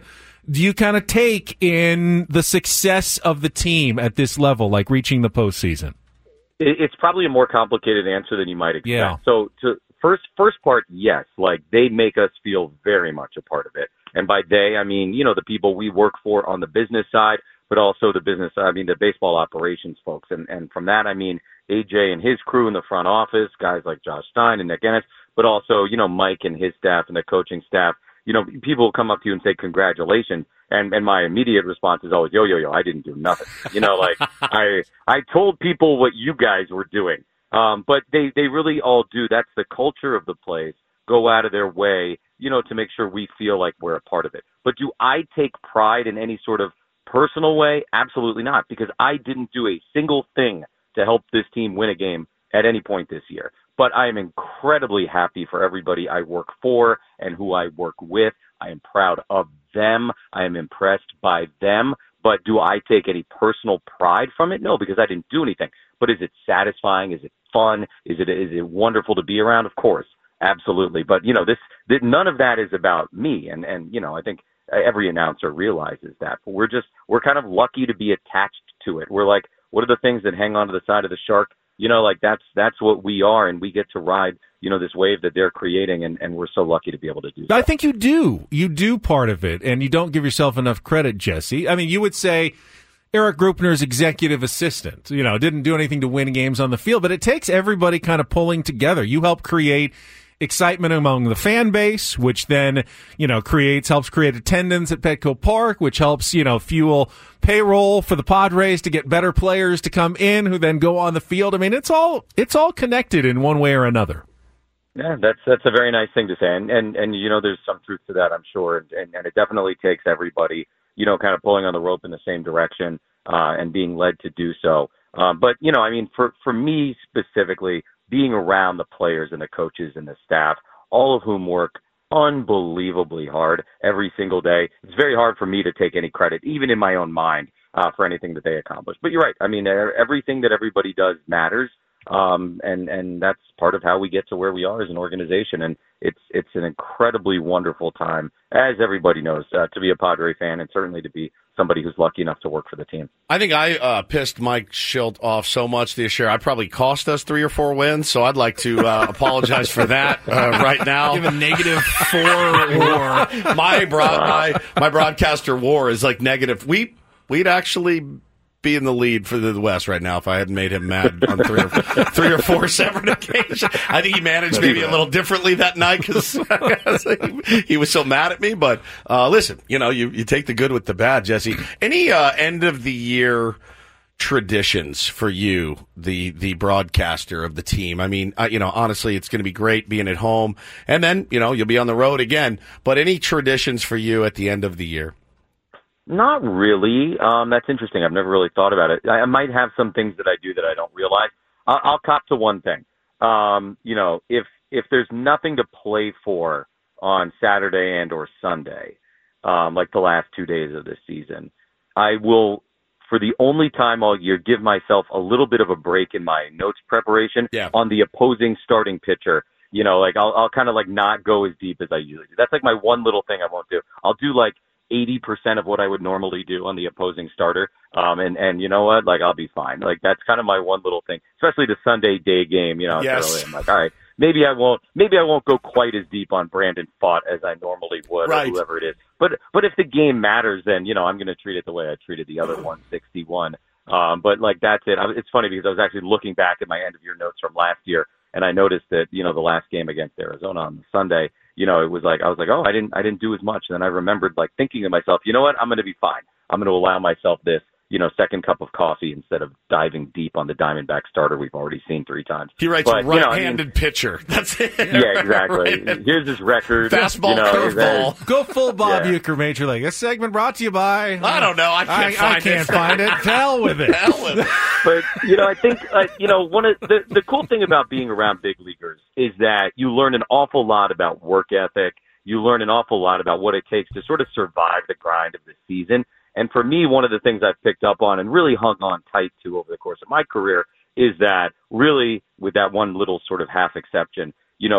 do you kind of take in the success of the team at this level, like reaching the postseason? It's probably a more complicated answer than you might expect. Yeah. So to first first part, yes, like they make us feel very much a part of it. And by they, I mean, you know, the people we work for on the business side, but also the business, I mean, the baseball operations folks. And, and from that, I mean, A J and his crew in the front office, guys like Josh Stein and Nick Ennis, but also, you know, Mike and his staff and the coaching staff. You know, people will come up to you and say, congratulations. And, and my immediate response is always, yo, yo, yo, I didn't do nothing. You know, like I, I told people what you guys were doing. Um, but they, they really all do. That's the culture of the place. Go out of their way, you know, to make sure we feel like we're a part of it. But do I take pride in any sort of personal way? Absolutely not, because I didn't do a single thing to help this team win a game at any point this year. But I am incredibly happy for everybody I work for and who I work with. I am proud of them. I am impressed by them. But do I take any personal pride from it? No, because I didn't do anything. But is it satisfying? Is it fun? Is it is it wonderful to be around? Of course, absolutely. But you know, this, this none of that is about me. And and you know, I think every announcer realizes that. But we're just we're kind of lucky to be attached to it. We're like, what are the things that hang onto the side of the shark? You know, like that's that's what we are, and we get to ride, you know, this wave that they're creating, and, and we're so lucky to be able to do that. I think you do. You do part of it, and you don't give yourself enough credit, Jesse. I mean, you would say Eric Grupner's executive assistant, you know, didn't do anything to win games on the field, but it takes everybody kind of pulling together. You help create excitement among the fan base, which then, you know, creates, helps create attendance at Petco Park, which helps, you know, fuel payroll for the Padres to get better players to come in who then go on the field. I mean, it's all, it's all connected in one way or another. Yeah, that's, that's a very nice thing to say. And, and, and you know, there's some truth to that, I'm sure. And, and it definitely takes everybody, you know, kind of pulling on the rope in the same direction, uh, and being led to do so. Um, but, you know, I mean, for, for me specifically, being around the players and the coaches and the staff, all of whom work unbelievably hard every single day. It's very hard for me to take any credit, even in my own mind, uh, for anything that they accomplish. But you're right. I mean, everything that everybody does matters. Um, and, and that's part of how we get to where we are as an organization. And it's, it's an incredibly wonderful time, as everybody knows, uh, to be a Padre fan, and certainly to be somebody who's lucky enough to work for the team. I think I uh, pissed Mike Schilt off so much this year, I probably cost us three or four wins, so I'd like to uh, apologize for that uh, right now. Give a negative four war. my, broad, my, my broadcaster war is like negative. We, we'd actually be in the lead for the West right now if I hadn't made him mad on three or, three or four separate occasions. I think he managed maybe a little differently that night because he, he was so mad at me. But uh, listen, you know, you, you take the good with the bad, Jesse. Any uh, end of the year traditions for you, the the broadcaster of the team? I mean, uh, you know, honestly, it's going to be great being at home, and then, you know, you'll be on the road again. But any traditions for you at the end of the year? Not really. Um, that's interesting. I've never really thought about it. I, I might have some things that I do that I don't realize. I'll, I'll cop to one thing. Um, you know, if if there's nothing to play for on Saturday and or Sunday, um, like the last two days of this season, I will, for the only time all year, give myself a little bit of a break in my notes preparation yeah. on the opposing starting pitcher. You know, like I'll, I'll kind of like not go as deep as I usually do. That's like my one little thing I won't do. I'll do like eighty percent of what I would normally do on the opposing starter. Um, and, and you know what? Like, I'll be fine. Like, that's kind of my one little thing, especially the Sunday day game, you know, yes. early. I'm like, all right, maybe I won't, maybe I won't go quite as deep on Brandon Pfaadt as I normally would, right. or whoever it is. But, but if the game matters, then, you know, I'm going to treat it the way I treated the other one sixty-one. Um, but like, that's it. I, it's funny because I was actually looking back at my end of year notes from last year, and I noticed that, you know, the last game against Arizona on Sunday, you know, it was like, I was like, oh, I didn't, I didn't do as much. And then I remembered like thinking to myself, you know what, I'm going to be fine. I'm going to allow myself this, you know, second cup of coffee instead of diving deep on the Diamondback starter we've already seen three times. He writes but, right-handed you know, I mean, pitcher. That's it. Yeah, exactly. Right. Here's his record. Fastball, you know, curveball. Go full Bob Yeah. Uecker, Major League. This segment brought to you by... I don't know. I can't I, find I can't it. find it. Hell with it. Hell with it. But, you know, I think, uh, you know, one of the, the cool thing about being around big leaguers is that you learn an awful lot about work ethic. You learn an awful lot about what it takes to sort of survive the grind of the season. And for me, one of the things I've picked up on and really hung on tight to over the course of my career is that really, with that one little sort of half exception, you know,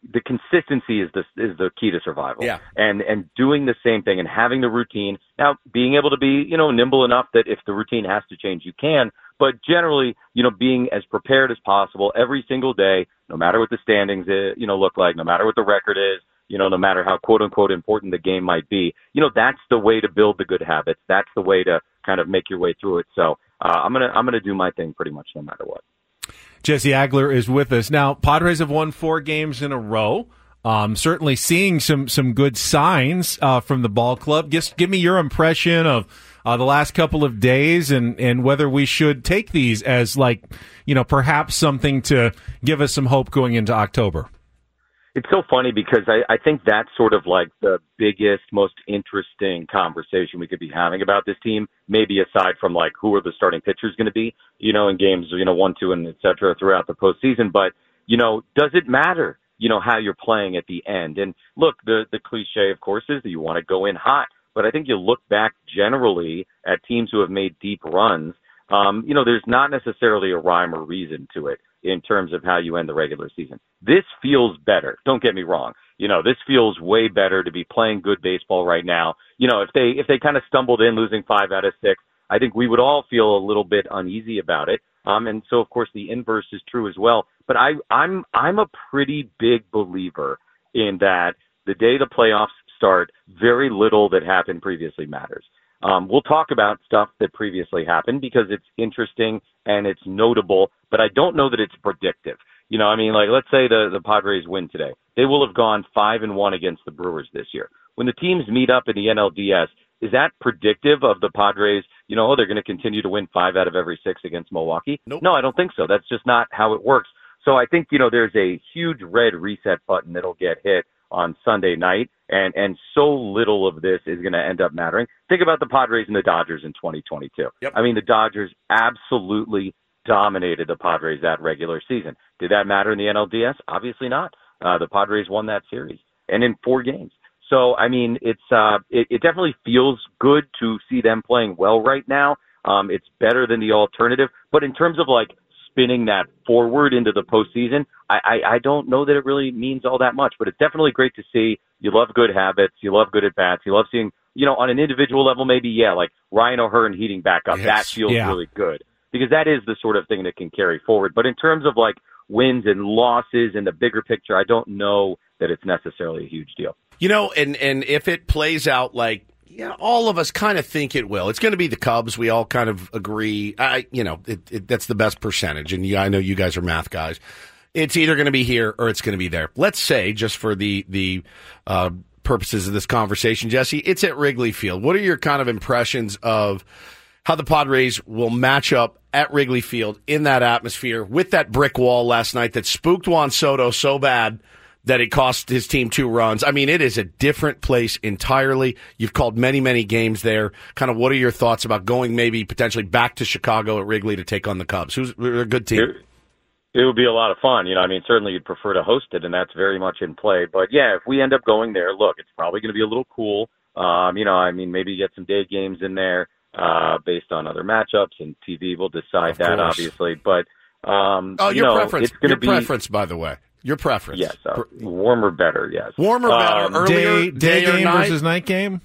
the consistency is the is the key to survival. Yeah. And and doing the same thing and having the routine. Now, being able to be, you know, nimble enough that if the routine has to change, you can. But generally, you know, being as prepared as possible every single day, no matter what the standings, uh, you know, look like, no matter what the record is, you know, no matter how quote unquote important the game might be, you know, that's the way to build the good habits. That's the way to kind of make your way through it. So uh, I'm gonna I'm gonna do my thing pretty much no matter what. Jesse Agler is with us now. Padres have won four games in a row. Um, certainly seeing some some good signs uh, from the ball club. Just give me your impression of uh, the last couple of days, and, and whether we should take these as, like, you know, perhaps something to give us some hope going into October. It's so funny because I, I think that's sort of like the biggest, most interesting conversation we could be having about this team, maybe aside from like who are the starting pitchers going to be, you know, in games, you know, one, two, and et cetera throughout the postseason. But, you know, does it matter, you know, how you're playing at the end? And look, the, the cliche, of course, is that you want to go in hot. But I think you look back generally at teams who have made deep runs, um, you know, there's not necessarily a rhyme or reason to it in terms of how you end the regular season. This feels better. Don't get me wrong. You know, this feels way better to be playing good baseball right now. You know, if they if they kind of stumbled in losing five out of six, I think we would all feel a little bit uneasy about it. Um, and so, of course, the inverse is true as well. But I, I'm I'm a pretty big believer in that the day the playoffs start, very little that happened previously matters. Um, we'll talk about stuff that previously happened because it's interesting and it's notable, but I don't know that it's predictive. You know, I mean, like, let's say the, the Padres win today. They will have gone five and one against the Brewers this year. When the teams meet up in the N L D S, is that predictive of the Padres? You know, oh, they're going to continue to win five out of every six against Milwaukee? Nope. No, I don't think so. That's just not how it works. So I think, you know, there's a huge red reset button that'll get hit on Sunday night, and, and so little of this is going to end up mattering. Think about the Padres and the Dodgers in twenty twenty-two. Yep. I mean, the Dodgers absolutely dominated the Padres that regular season. Did that matter in the N L D S? Obviously not. Uh, the Padres won that series, and in four games. So, I mean, it's uh, it, it definitely feels good to see them playing well right now. Um, it's better than the alternative. But in terms of, like, spinning that forward into the postseason, I, I, I don't know that it really means all that much. But it's definitely great to see. You love good habits. You love good at-bats. You love seeing, you know, on an individual level, maybe, yeah, like Ryan O'Hearn heating back up. Yes. That feels Yeah. really good because that is the sort of thing that can carry forward. But in terms of, like, wins and losses and the bigger picture, I don't know that it's necessarily a huge deal. You know, and, and if it plays out like, yeah, all of us kind of think it will. It's going to be the Cubs. We all kind of agree. I, you know, it, it, that's the best percentage. And yeah, I know you guys are math guys. It's either going to be here or it's going to be there. Let's say, just for the the uh, purposes of this conversation, Jesse, it's at Wrigley Field. What are your kind of impressions of how the Padres will match up at Wrigley Field in that atmosphere with that brick wall last night that spooked Juan Soto so bad that it cost his team two runs? I mean, it is a different place entirely. You've called many, many games there. Kind of what are your thoughts about going maybe potentially back to Chicago at Wrigley to take on the Cubs? Who's a good team? It, it would be a lot of fun. You know, I mean, certainly you'd prefer to host it, and that's very much in play. But, yeah, if we end up going there, look, it's probably going to be a little cool. Um, you know, I mean, maybe get some day games in there uh, based on other matchups, and T V will decide Of that, course. obviously. But, um, Oh, you your know, preference. it's going Your to be preference, by the way. Your preference. Yes, uh, warmer better, yes. Warmer better, Um, earlier, Day, day, day or game night? versus night game?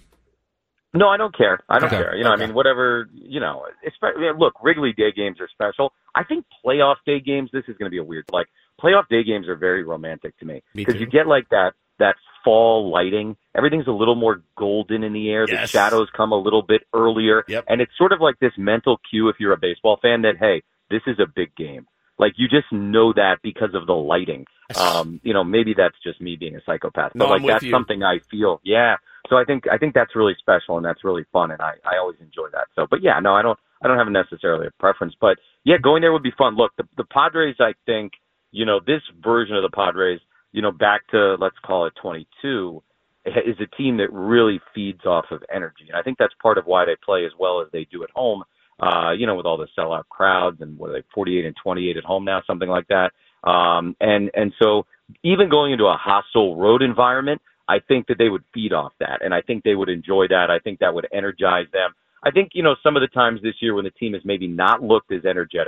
No, I don't care. I don't Okay. care. You know, Okay. I mean, whatever, you know, especially, look, Wrigley day games are special. I think playoff day games, this is going to be a weird, like, playoff day games are very romantic to me. Me Because too. you get, like, that, that fall lighting. Everything's a little more golden in the air. The Yes. shadows come a little bit earlier. Yep. And it's sort of like this mental cue if you're a baseball fan that, hey, this is a big game. Like, you just know that because of the lighting. Um, you know, maybe that's just me being a psychopath, No, but like I'm with that's you. something I feel. Yeah. So I think I think that's really special and that's really fun, and I, I always enjoy that. So, but yeah, no, I don't I don't have necessarily a preference, but yeah, going there would be fun. Look, the the Padres, I think, you know, this version of the Padres, you know, back to let's call it twenty-two, is a team that really feeds off of energy, and I think that's part of why they play as well as they do at home. Uh, you know, with all the sellout crowds, and what are they, forty-eight and twenty-eight at home now, something like that. Um, and, and so even going into a hostile road environment, I think that they would feed off that. And I think they would enjoy that. I think that would energize them. I think, you know, some of the times this year when the team has maybe not looked as energetic,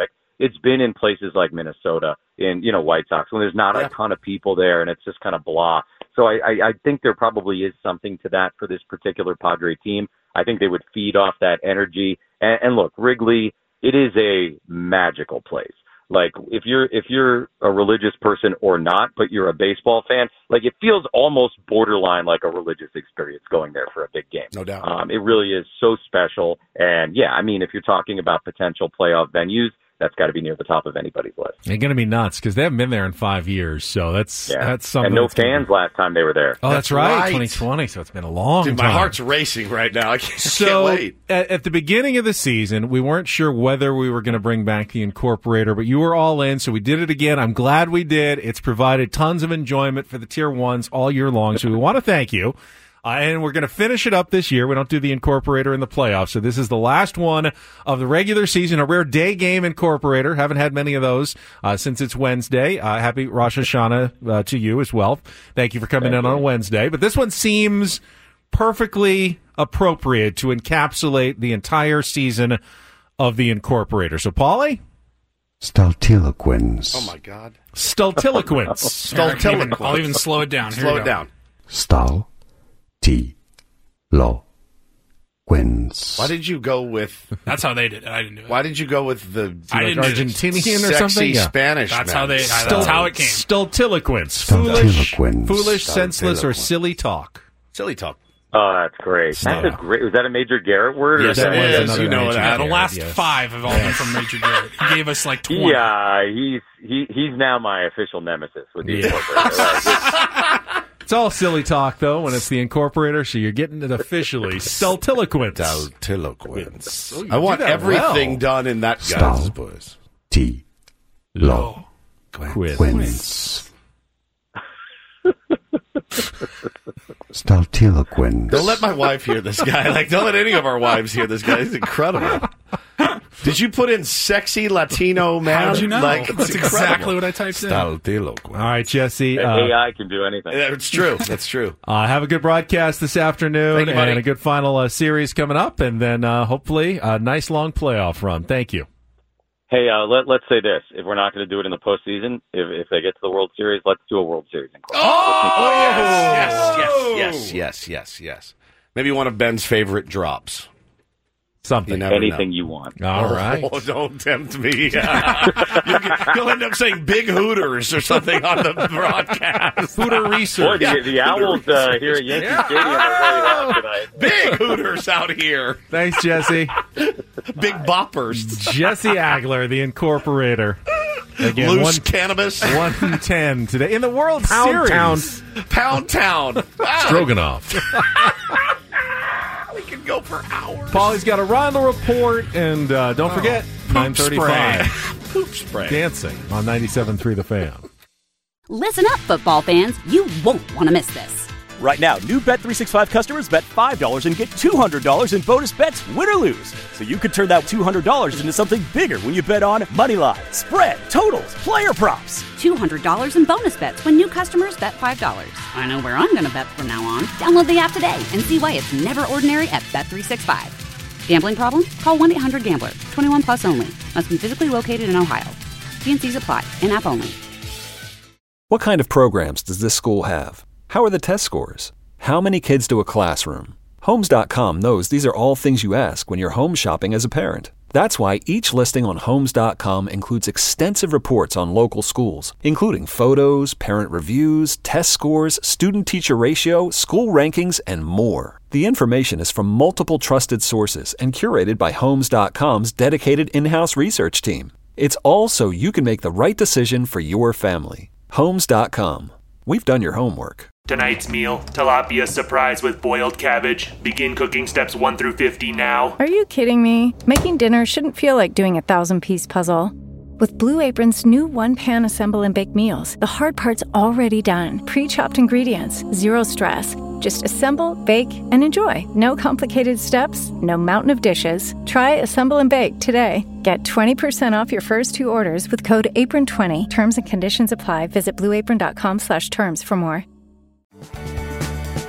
it's been in places like Minnesota, in, you know, White Sox, when there's not a ton of people there and it's just kind of blah. So I, I, I think there probably is something to that for this particular Padre team. I think they would feed off that energy. And, and look, Wrigley, it is a magical place. Like, if you're if you're a religious person or not, but you're a baseball fan, like, it feels almost borderline like a religious experience going there for a big game. No doubt. Um, it really is so special. And, yeah, I mean, if you're talking about potential playoff venues, that's got to be near the top of anybody's list. They're going to be nuts because they haven't been there in five years. So that's Yeah. that's something. And no that's gonna fans be- last time they were there. Oh, that's, That's right, right. twenty twenty. So it's been a long Dude, time. my heart's racing right now. I can't, So can't wait. At, at the beginning of the season, we weren't sure whether we were going to bring back the Incorporator, but you were all in, so we did it again. I'm glad we did. It's provided tons of enjoyment for the Tier ones all year long, so we want to thank you. Uh, and we're going to finish it up this year. We don't do the Incorporator in the playoffs, so this is the last one of the regular season, a rare day game Incorporator. Haven't had many of those uh, since it's Wednesday. Uh, happy Rosh Hashanah uh, to you as well. Thank you for coming Thank in you. on Wednesday. But this one seems perfectly appropriate to encapsulate the entire season of the Incorporator. So, Paulie? Stultiloquence. Oh, my God. Stultiloquence. Stultiloquence. I'll even slow it down. Here Slow we it go. down. Stal. T. Lo. Quins. Why did you go with... That's how they did it. I didn't do it. Why did you go with the I didn't do it. Argentinian or sexy something? Yeah. Spanish That's man? how they. That's how it came. Stultiloquence. Foolish, Stultiloquence. foolish, senseless, or Stultiloquence. silly talk. Silly talk. Oh, that's great. That's a great. Was that a Major Garrett word? or Yes, is it that is. another You know Major that. Yeah, the Garrett, last yes. five have all been from Major Garrett. He gave us like twenty. Yeah, he's he he's now my official nemesis with the Yeah. Incorporator. Like, It's all silly talk, though, when it's the Incorporator, so you're getting it officially. Stultiloquence. Stultiloquence. Oh, you I want do that everything well. done in that Stal. guy's voice. T. Lo. Quins. Quins. Stultiloquence. Don't let my wife hear this guy. Like, don't let any of our wives hear this guy. He's incredible. Did you put in sexy Latino man? How'd you know? Like, it's That's incredible. exactly what I typed in. Stultiloquence. All right, Jesse. Uh, A I can do anything. Yeah, it's true. That's true. Uh, have a good broadcast this afternoon Thank you, buddy. and a good final uh, series coming up, and then uh, hopefully a nice long playoff run. Thank you. Hey, uh, let let's say this: if we're not going to do it in the postseason, if if they get to the World Series, let's do a World Series. In Oh, yes, yes, yes, yes, yes, yes. Maybe one of Ben's favorite drops. Something. You never Anything know. you want. All oh, right. Oh, don't tempt me. You'll, you'll end up saying Big Hooters or something on the broadcast. Hooter Boy, research. the, the Owls uh, here at Yankee Stadium are really loud tonight. Big Hooters out here. Thanks, Jesse. Big boppers. Jesse Agler, the Incorporator. Again, Loose one, cannabis. one ten today in the World Pound Series. Town. Pound Town. Wow. Stroganoff. We could go for hours. Paulie's got a Rondo report, and uh, don't Oh, forget, poop nine thirty-five. spray. Poop spray. Dancing on ninety-seven point three The Fan. Listen up, football fans. You won't want to miss this. Right now, new Bet three sixty-five customers bet five dollars and get two hundred dollars in bonus bets, win or lose. So you could turn that two hundred dollars into something bigger when you bet on money line, spread, totals, player props. two hundred dollars in bonus bets when new customers bet five dollars. I know where I'm going to bet from now on. Download the app today and see why it's never ordinary at Bet three sixty-five. Gambling problem? Call one eight hundred gambler. twenty-one plus only. Must be physically located in Ohio. T and C's apply. In-app only. What kind of programs does this school have? How are the test scores? How many kids do a classroom? Homes dot com knows these are all things you ask when you're home shopping as a parent. That's why each listing on Homes dot com includes extensive reports on local schools, including photos, parent reviews, test scores, student-teacher ratio, school rankings, and more. The information is from multiple trusted sources and curated by Homes dot com's dedicated in-house research team. It's all so you can make the right decision for your family. Homes dot com. We've done your homework. Tonight's meal, tilapia surprise with boiled cabbage. Begin cooking steps one through fifty now. Are you kidding me? Making dinner shouldn't feel like doing a thousand-piece puzzle. With Blue Apron's new one-pan assemble and bake meals, the hard part's already done. Pre-chopped ingredients, zero stress. Just assemble, bake, and enjoy. No complicated steps, no mountain of dishes. Try Assemble and Bake today. Get twenty percent off your first two orders with code apron twenty. Terms and conditions apply. Visit blue apron dot com slash terms for more.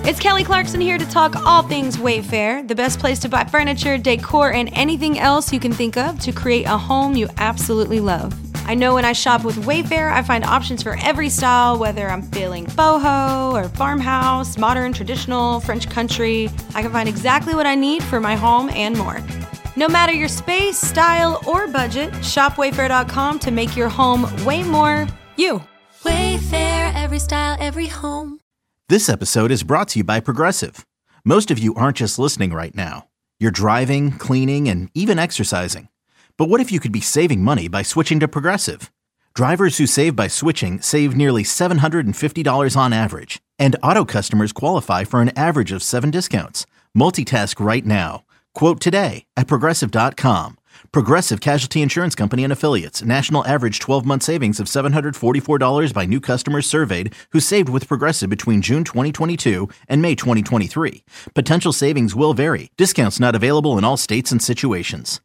It's Kelly Clarkson here to talk all things Wayfair, the best place to buy furniture, decor, and anything else you can think of to create a home you absolutely love. I know when I shop with Wayfair, I find options for every style, whether I'm feeling boho or farmhouse, modern, traditional, French country. I can find exactly what I need for my home and more. No matter your space, style, or budget, shop wayfair dot com to make your home way more you. Wayfair, every style, every home. This episode is brought to you by Progressive. Most of you aren't just listening right now. You're driving, cleaning, and even exercising. But what if you could be saving money by switching to Progressive? Drivers who save by switching save nearly seven hundred fifty dollars on average. And auto customers qualify for an average of seven discounts. Multitask right now. Quote today at Progressive dot com. Progressive Casualty Insurance Company and Affiliates. National average twelve-month savings of seven hundred forty-four dollars by new customers surveyed who saved with Progressive between June twenty twenty-two and May twenty twenty-three. Potential savings will vary. Discounts not available in all states and situations.